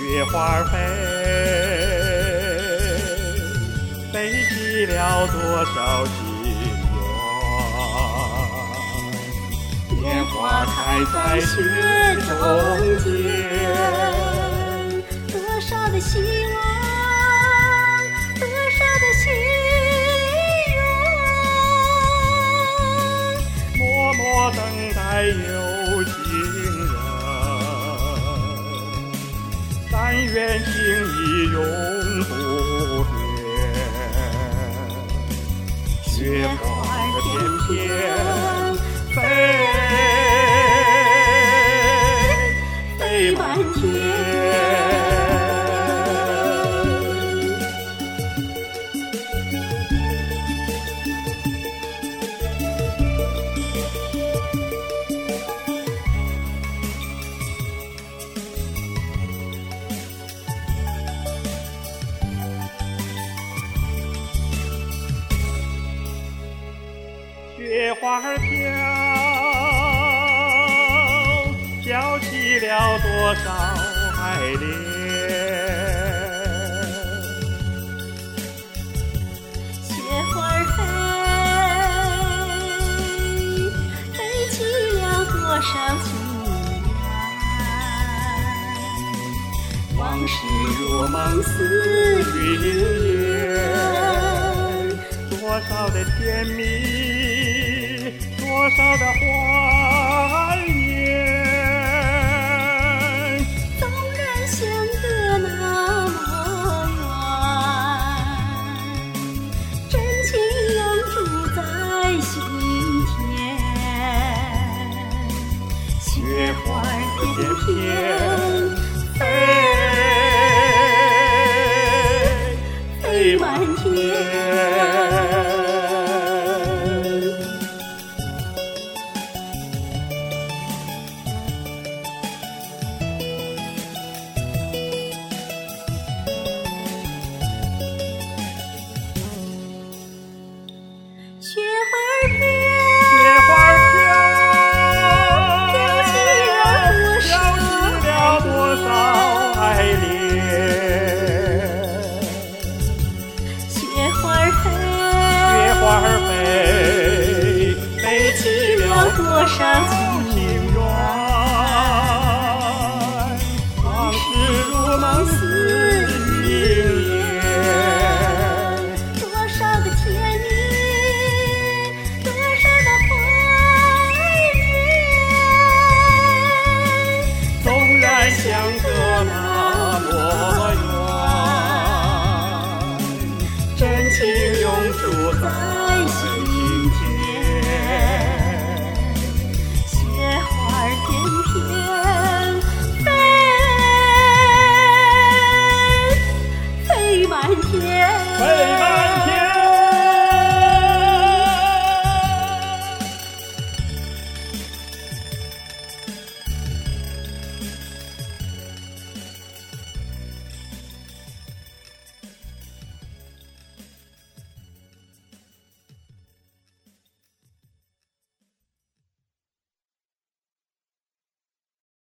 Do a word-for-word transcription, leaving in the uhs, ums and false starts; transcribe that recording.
雪花飞，飞起了多少心愿。 莲花开在雪中间，多少的希望，多少的心愿， 默默等待有情人，但愿情意永不变。雪花翩翩飞，飞满天。雪花飘，飘起了多少爱恋。 雪花飞，飞起了多少情缘，往事如梦似云烟， 多少的甜蜜，多少的怀念。 纵然相隔那么远，真情永驻在心田。雪花翩翩飞，飞满天。雪花飘， 雪花飘， 飘起了多少爱恋。 雪花飞， 雪花飞，飞起了多少情缘。往事如梦似云烟。 多少的甜蜜，多少的怀念， 纵然相隔那